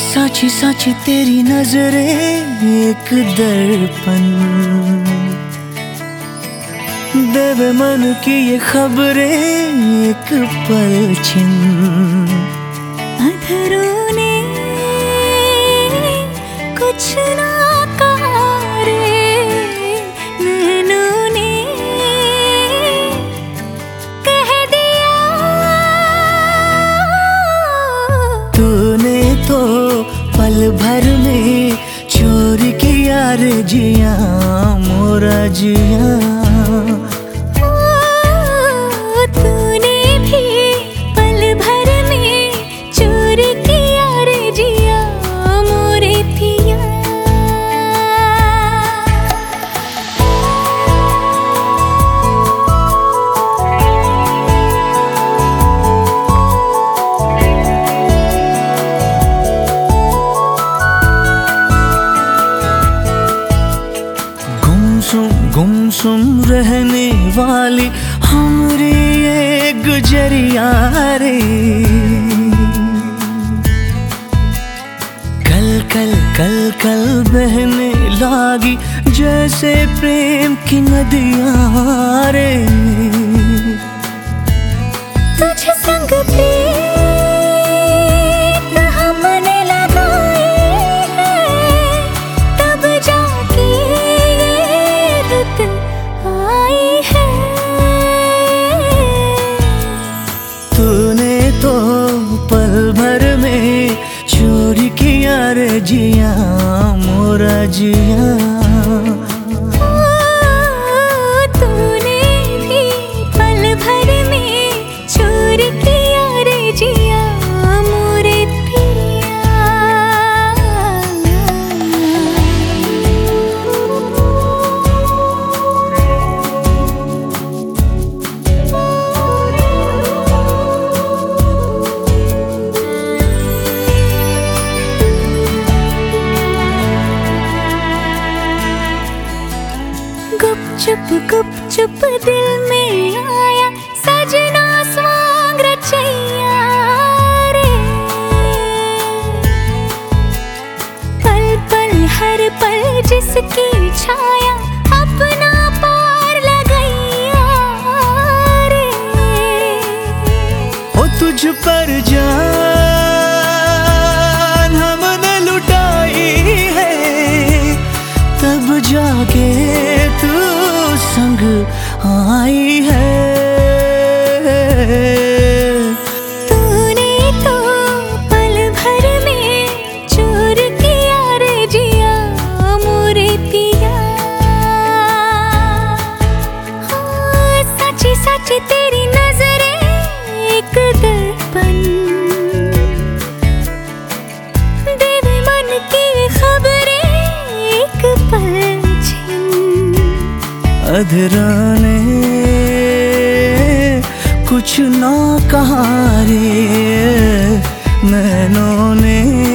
साची साची तेरी नजरें एक दर्पण, देवे मन की ये खबरें एक पलछिन। अधरों ने कुछ ना कहा रे, नैनों ने कह दिया। तूने तो पल भर में चोरी किया रे जिया मोरा जिया। तूने भी पल भर में चोरी किया रे जिया मोरे पिया। गुमसुम रहने वाली हमरी ये गुजरिया रे, कल कल कल कल बहने लागी जैसे प्रेम की नदियां रे। तुझ संग प्रीत हमने लगाए हैं, तब जाके ये रुत आई है। तूने तो पल भर में चोरी किया रे जिया मोरा जिया। तूने भी पल भर में चोरी किया रे जिया मोरे पिया। गुप चुप दिल में आया सजना स्वांग रचैया रे। पल पल हर पल जिसकी छाया अपना पार लगैया रे। ओ तुझ पर जान हमने लुटाई है, तब जाके तू संग आई है। तूने तो पल भर में चोर किया रे जिया मोरे पिया। साची साची तेरी नजरें एक दर्पण, देवे मन की खबरें एक पलछिन। अधरों ने कुछ ना कहा रे, नैनों ने